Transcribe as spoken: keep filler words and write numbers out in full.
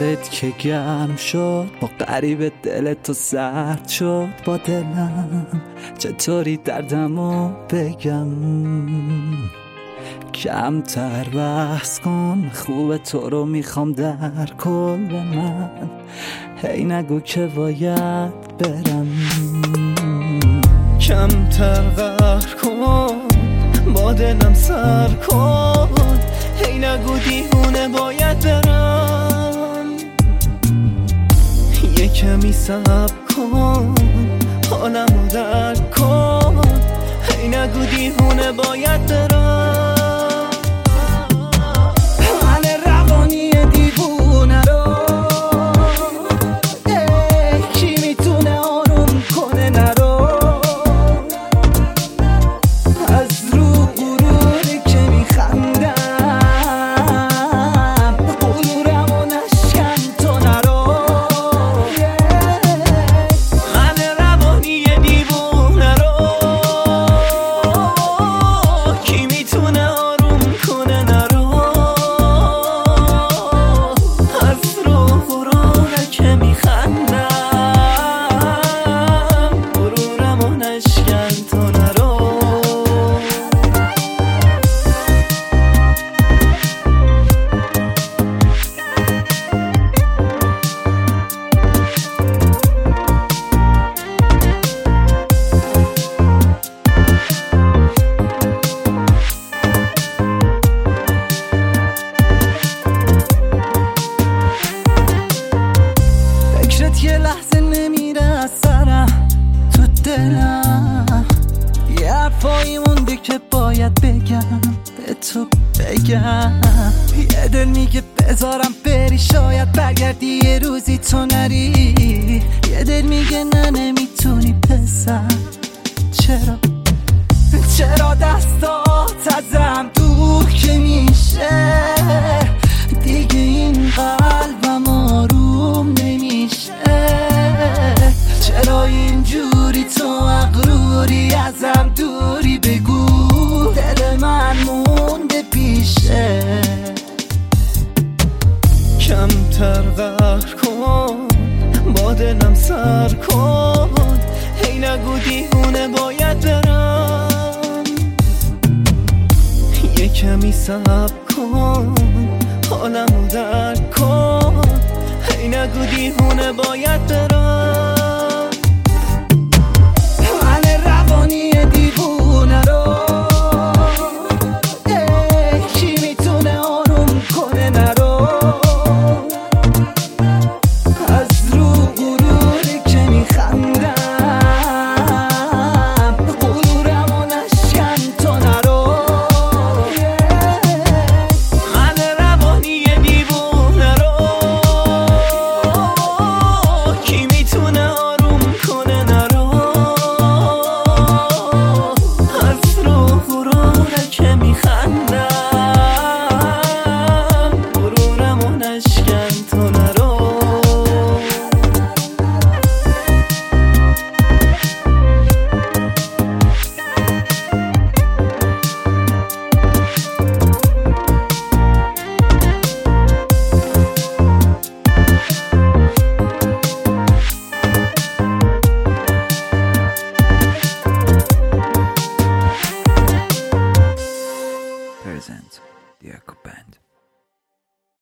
سرت که گرم شد، با غریب دلت تو سرد شد. با دلم چطوری دردمو بگم؟ کمتر بحث کن، خوب تو رو میخوام در کل من. هی نگو که باید برم. کمتر قهر کن، با دلم سر کن. هی نگو دیوونه باید برم. یه کمی صبر کن، حالمو درک کن. هی نگو دیوونه باید برم. من روانی دیوونه رو کی میتونه آروم کنه نرو؟ از رو غروری که میخندم غرورم و نشکن تو نرو. من روانی دیوونه رو کی میتونه آروم کنه نرو؟ از رو غروری که میخندم غرورم و نشکن تو نرو. فکرت یه لحظه نمیره از سرم تو دلم. یه حرفایی مونده که باید بگم به تو بگم. یه دل میگه بذارم بری شاید برگردی یه روزی تو نری. یه دل میگه نه نمیتونی پسر. چرا چرا دستات ازم دور که میشه؟ دیگه این قلبم آروم نمیشه. چرا اینجوری تو مغروری ازم دوری؟ بگو دل من مونده پیشه. کمتر قهر کن، با دلم سر کن. هی نگو دیوونه باید برم. یه کمی صبر کن، حالمو درک کن. هی نگو دیوونه باید برم.